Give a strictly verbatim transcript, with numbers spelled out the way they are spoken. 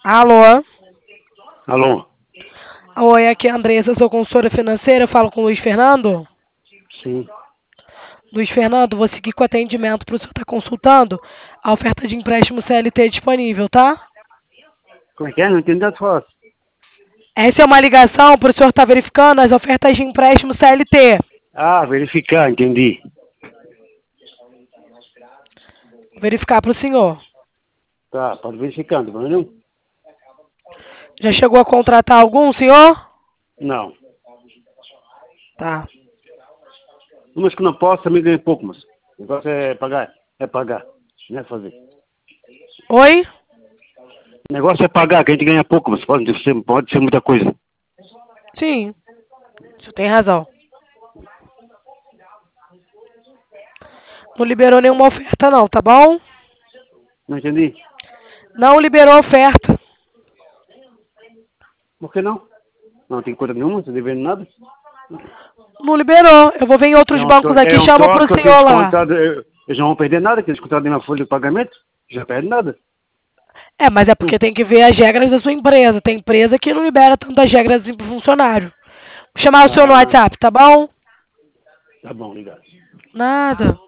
Alô? Alô? Oi, aqui é a Andressa, sou consultora financeira, falo com o Luiz Fernando. Sim. Luiz Fernando, vou seguir com o atendimento para o senhor estar consultando a oferta de empréstimo C L T disponível, tá? Como é que é? Não entendi a sua. Essa é uma ligação para o senhor estar verificando as ofertas de empréstimo C L T. Ah, verificar, entendi. Vou verificar para o senhor. Tá, pode verificar, não tem problema nenhum? Já chegou a contratar algum, senhor? Não. Tá. Umas que não posso também ganho pouco, mas o negócio é pagar. É pagar, não é fazer. Oi? O negócio é pagar, que a gente ganha pouco, mas pode ser, pode ser muita coisa. Sim. O senhor tem razão. Não liberou nenhuma oferta não, tá bom? Não entendi? Não liberou oferta. Por que não? Não tem coisa nenhuma, não tô devendo nada. Não liberou. Eu vou ver em outros É um, bancos tro- aqui é e um chamo troço pro que eu tenho senhor lá. descontado. Eu, eu já não vou perder nada, que eu descontado na minha folha de pagamento. Já perde nada. É, mas é Hum. porque tem que ver as regras da sua empresa. Tem empresa que não libera tantas regras assim pro funcionário. Vou chamar o senhor no Ah, WhatsApp, tá bom? tá bom, obrigado. Nada.